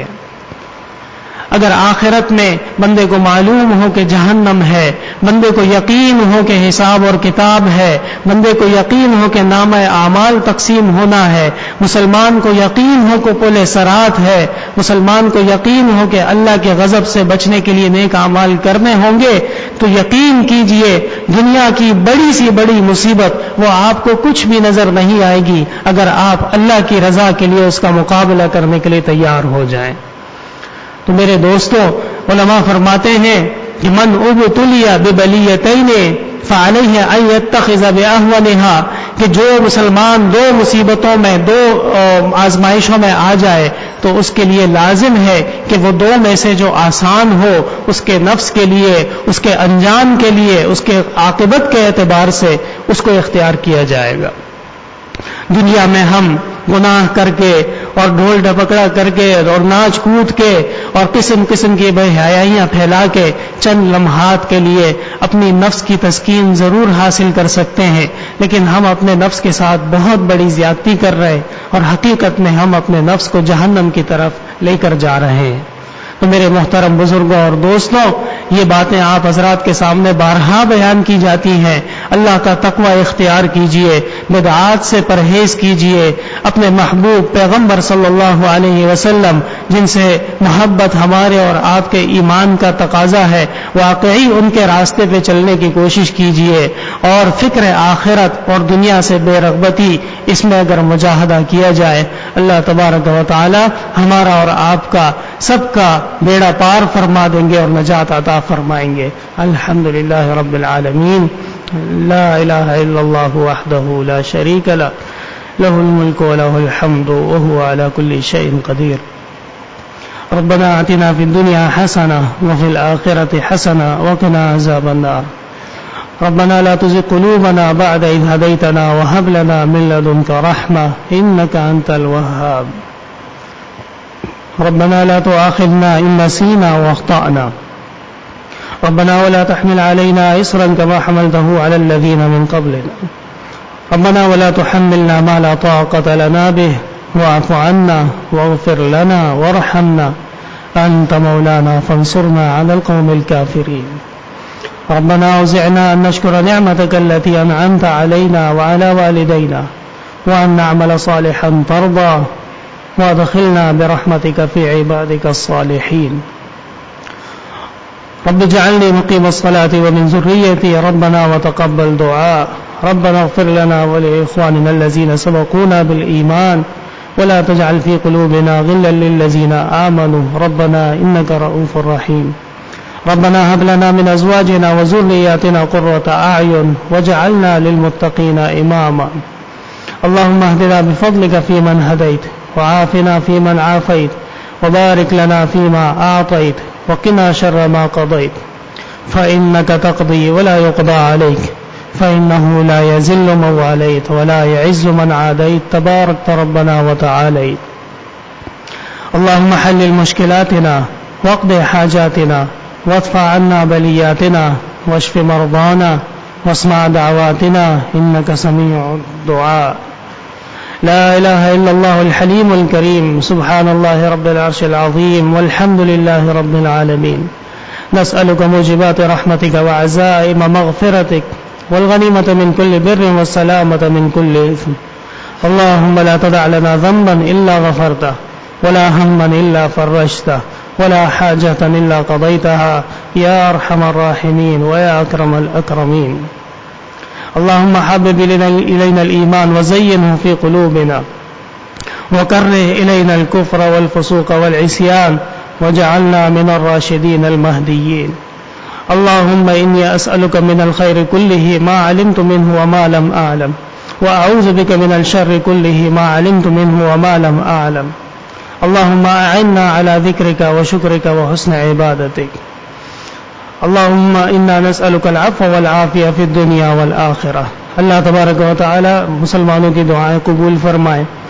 اگر آخرت میں بندے کو معلوم ہو کہ جہنم ہے، بندے کو یقین ہو کہ حساب اور کتاب ہے، بندے کو یقین ہو کہ نامہ اعمال تقسیم ہونا ہے، مسلمان کو یقین ہو کہ پل صراط ہے، مسلمان کو یقین ہو کہ اللہ کے غضب سے بچنے کے لیے نیک اعمال کرنے ہوں گے، تو یقین کیجئے دنیا کی بڑی سی بڑی مصیبت وہ آپ کو کچھ بھی نظر نہیں آئے گی اگر آپ اللہ کی رضا کے لیے اس کا مقابلہ کرنے کے لیے تیار ہو جائیں۔ تو میرے دوستوں، علماء فرماتے ہیں کہ من ابتلی ببلیتین فعلیہ ان یتخذ باہونہا، کہ جو مسلمان دو مصیبتوں میں، دو آزمائشوں میں آ جائے تو اس کے لیے لازم ہے کہ وہ دو میں سے جو آسان ہو اس کے نفس کے لیے، اس کے انجام کے لیے، اس کے عاقبت کے اعتبار سے اس کو اختیار کیا جائے گا۔ دنیا میں ہم گناہ کر کے اور ڈھول ڈپکڑا کر کے اور ناچ کود کے اور قسم قسم کی بے حیائیاں پھیلا کے چند لمحات کے لیے اپنی نفس کی تسکین ضرور حاصل کر سکتے ہیں، لیکن ہم اپنے نفس کے ساتھ بہت بڑی زیادتی کر رہے اور حقیقت میں ہم اپنے نفس کو جہنم کی طرف لے کر جا رہے ہیں۔ تو میرے محترم بزرگوں اور دوستوں، یہ باتیں آپ حضرات کے سامنے بارہا بیان کی جاتی ہیں۔ اللہ کا تقوی اختیار کیجئے، بدعات سے پرہیز کیجئے، اپنے محبوب پیغمبر صلی اللہ علیہ وسلم جن سے محبت ہمارے اور آپ کے ایمان کا تقاضا ہے، واقعی ان کے راستے پہ چلنے کی کوشش کیجئے، اور فکر آخرت اور دنیا سے بے رغبتی اس میں اگر مجاہدہ کیا جائے، اللہ تبارک و تعالی ہمارا اور آپ کا سب کا بیڑا پار فرما دیں گے اور نجات عطا فرمائیں گے۔ الحمدللہ رب العالمین، لا الہ الا اللہ وحدہ لا شریک لہ، لہ الملک ولہ الحمد وہو علی کل شیء قدیر۔ ربنا آتنا فی الدنیا حسنہ وفی الآخرۃ حسنہ وقنا عذاب النار۔ ربنا لا تزغ قلوبنا بعد إذ هديتنا وهب لنا من لدنك رحمة إنك أنت الوهاب۔ ربنا لا تؤاخذنا إن نسينا وأخطأنا، ربنا ولا تحمل علينا إصرا كما حملته على الذين من قبلنا، ربنا ولا تحملنا ما لا طاقة لنا به واعف عنا واغفر لنا وارحمنا أنت مولانا فانصرنا على القوم الكافرين۔ ربنا أوزعنا أن نشكر نعمتك التي أنعمت علينا وعلى والدينا وأن نعمل صالحا ترضى وادخلنا برحمتك في عبادك الصالحين۔ رب اجعلني مقيم الصلاة ومن ذريتي ربنا وتقبل دعاء، ربنا اغفر لنا ولإخواننا الذين سبقونا بالإيمان ولا تجعل في قلوبنا غلا للذين آمنوا ربنا إنك رؤوف رحيم۔ ربنا هب لنا من أزواجنا وذرياتنا قرة أعين واجعلنا للمتقين إماما۔ اللهم اهدنا بفضلك فيمن هديت وعافنا فيمن عافيت وبارك لنا فيما أعطيت وقنا شر ما قضيت، فإنك تقضي ولا يقضى عليك، فإنه لا يذل من واليت ولا يعز من عاديت، تباركت ربنا وتعاليت۔ اللهم حلل مشكلاتنا واقض حاجاتنا وادفع عنا بلياتنا واشف مرضانا واسمع دعواتنا إنك سميع الدعاء۔ لا إله إلا الله الحليم الكريم، سبحان الله رب العرش العظيم، والحمد لله رب العالمين۔ نسألك موجبات رحمتك وعزائم مغفرتك والغنيمة من كل بر والسلامة من كل إثم۔ اللهم لا تدع لنا ذنبا إلا غفرته ولا هما إلا فرجته ولا حاجة إلا قضيتها يا أرحم الراحمين ويا أكرم الأكرمين۔ اللهم حبب إلينا الإيمان وزينه في قلوبنا وكره إلينا الكفر والفسوق والعصيان وجعلنا من الراشدين المهديين۔ اللهم إني أسألك من الخير كله ما علمت منه وما لم أعلم، وأعوذ بك من الشر كله ما علمت منه وما لم أعلم۔ اللهم أعنا على ذكرك وشكرك وحسن عبادتك۔ اللهم إنا نسألك العفو والعافية في الدنيا والآخرة۔ اللہ تبارک و تعالی مسلمانوں کی دعائیں قبول فرمائے۔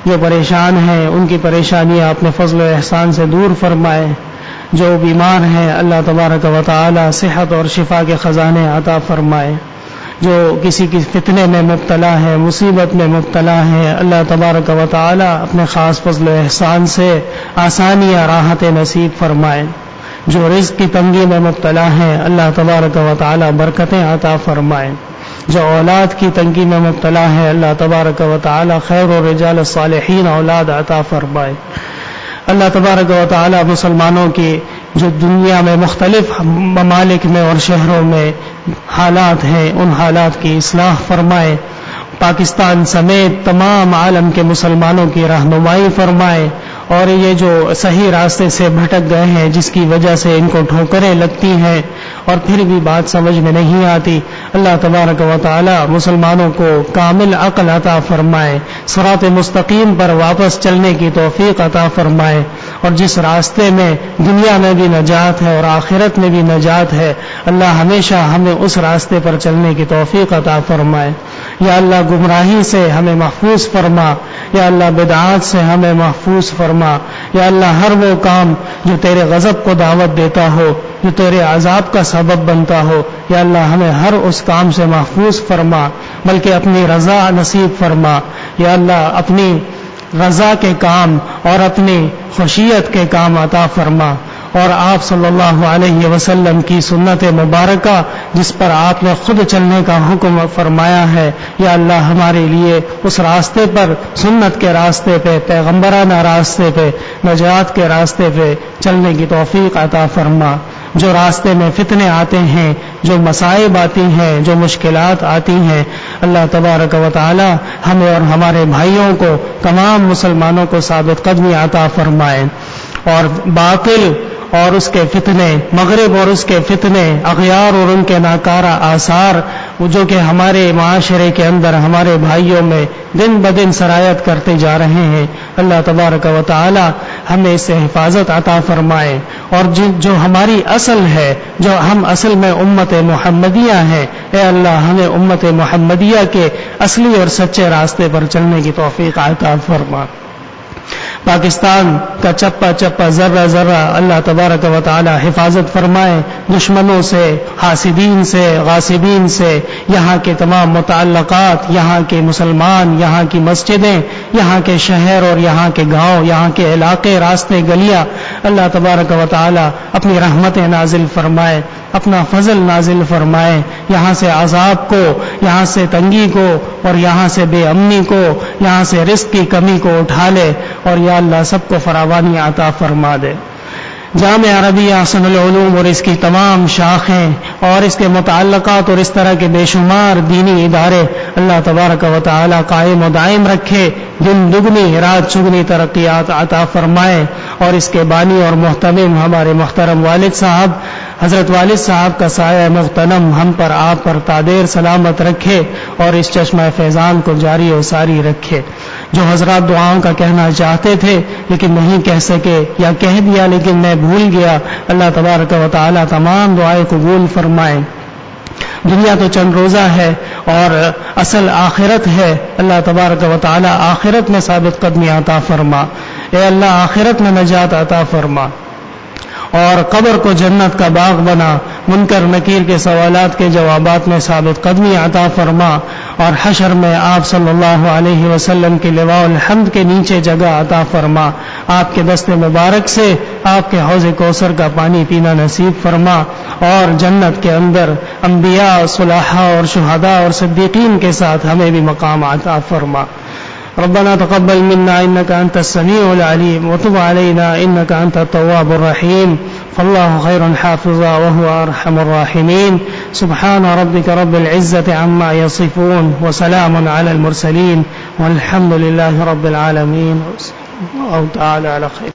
جو پریشان ہیں ان کی پریشانیاں اپنے فضل و احسان سے دور فرمائے، جو بیمار ہیں اللہ تبارک و تعالی صحت اور شفا کے خزانے عطا فرمائے، جو کسی کی فتنے میں مبتلا ہے، مصیبت میں مبتلا ہے، اللہ تبارک و تعالی اپنے خاص فضل و احسان سے آسانیاں راحت نصیب فرمائے، جو رزق کی تنگی میں مبتلا ہیں اللہ تبارک و تعالی برکتیں عطا فرمائے، جو اولاد کی تنگی میں مبتلا ہے اللہ تبارک و تعالی خیر و رجال الصالحین اولاد عطا فرمائے۔ اللہ تبارک و تعالی مسلمانوں کی جو دنیا میں مختلف ممالک میں اور شہروں میں حالات ہیں ان حالات کی اصلاح فرمائے، پاکستان سمیت تمام عالم کے مسلمانوں کی رہنمائی فرمائے، اور یہ جو صحیح راستے سے بھٹک گئے ہیں جس کی وجہ سے ان کو ٹھوکریں لگتی ہیں اور پھر بھی بات سمجھ میں نہیں آتی، اللہ تبارک و تعالی مسلمانوں کو کامل عقل عطا فرمائے، صراط مستقیم پر واپس چلنے کی توفیق عطا فرمائے، اور جس راستے میں دنیا میں بھی نجات ہے اور آخرت میں بھی نجات ہے اللہ ہمیشہ ہمیں اس راستے پر چلنے کی توفیق عطا فرمائے۔ یا اللہ گمراہی سے ہمیں محفوظ فرما، یا اللہ بدعات سے ہمیں محفوظ فرما، یا اللہ ہر وہ کام جو تیرے غضب کو دعوت دیتا ہو، جو تیرے عذاب کا سبب بنتا ہو، یا اللہ ہمیں ہر اس کام سے محفوظ فرما بلکہ اپنی رضا نصیب فرما، یا اللہ اپنی رضا کے کام اور اپنی خشیت کے کام عطا فرما، اور آپ صلی اللہ علیہ وسلم کی سنت مبارکہ جس پر آپ نے خود چلنے کا حکم فرمایا ہے، یا اللہ ہمارے لیے اس راستے پر، سنت کے راستے پہ، پیغمبرانہ راستے پہ، نجات کے راستے پہ چلنے کی توفیق عطا فرما۔ جو راستے میں فتنے آتے ہیں، جو مصائب آتی ہیں، جو مشکلات آتی ہیں، اللہ تبارک و تعالی ہمیں اور ہمارے بھائیوں کو، تمام مسلمانوں کو ثابت قدمی عطا فرمائے، اور باطل اور اس کے فتنے، مغرب اور اس کے فتنے، اغیار اور ان کے ناکارہ آثار جو کہ ہمارے معاشرے کے اندر ہمارے بھائیوں میں دن بدن سرایت کرتے جا رہے ہیں، اللہ تبارک و تعالی ہمیں اس سے حفاظت عطا فرمائے، اور جو ہماری اصل ہے، جو ہم اصل میں امت محمدیہ ہیں، اے اللہ ہمیں امت محمدیہ کے اصلی اور سچے راستے پر چلنے کی توفیق عطا فرما۔ پاکستان کا چپا چپا ذرہ ذرہ اللہ تبارک و تعالی حفاظت فرمائے، دشمنوں سے، حاسدین سے، غاصبین سے، یہاں کے تمام متعلقات، یہاں کے مسلمان، یہاں کی مسجدیں، یہاں کے شہر اور یہاں کے گاؤں، یہاں کے علاقے، راستے، گلیاں، اللہ تبارک و تعالی اپنی رحمتیں نازل فرمائے، اپنا فضل نازل فرمائے، یہاں سے عذاب کو، یہاں سے تنگی کو، اور یہاں سے بے امنی کو، یہاں سے رزق کی کمی کو اٹھا لے، اور یا اللہ سب کو فراوانی عطا فرما دے۔ جامع عربیہ احسن العلوم اور اس کی تمام شاخیں اور اس کے متعلقات اور اس طرح کے بے شمار دینی ادارے اللہ تبارک و تعالی قائم و دائم رکھے، دن دگنی رات چگنی ترقیات عطا فرمائے، اور اس کے بانی اور محتمم ہمارے محترم والد صاحب حضرت والد صاحب کا سایہ مغتنم ہم پر آپ پر تادیر سلامت رکھے، اور اس چشمہ فیضان کو جاری و ساری رکھے۔ جو حضرات دعاؤں کا کہنا چاہتے تھے لیکن نہیں کہہ سکے یا کہہ دیا لیکن میں بھول گیا، اللہ تبارک و تعالی تمام دعائیں قبول فرمائے۔ دنیا تو چند روزہ ہے اور اصل آخرت ہے، اللہ تبارک و تعالی آخرت میں ثابت قدمی عطا فرما، اے اللہ آخرت میں نجات عطا فرما، اور قبر کو جنت کا باغ بنا، منکر نکیر کے سوالات کے جوابات میں ثابت قدمی عطا فرما، اور حشر میں آپ صلی اللہ علیہ وسلم کے لواء الحمد کے نیچے جگہ عطا فرما، آپ کے دست مبارک سے آپ کے حوض کوثر کا پانی پینا نصیب فرما، اور جنت کے اندر انبیاء، صلحاء اور شہداء اور صدیقین کے ساتھ ہمیں بھی مقام عطا فرما۔ ربنا تقبل منا إنك أنت السميع العليم وتب علينا إنك أنت التواب الرحيم فالله خير حافظا وهو أرحم الراحمين سبحان ربك رب العزة عما يصفون وسلام على المرسلين والحمد لله رب العالمين. الله تعالى على خير.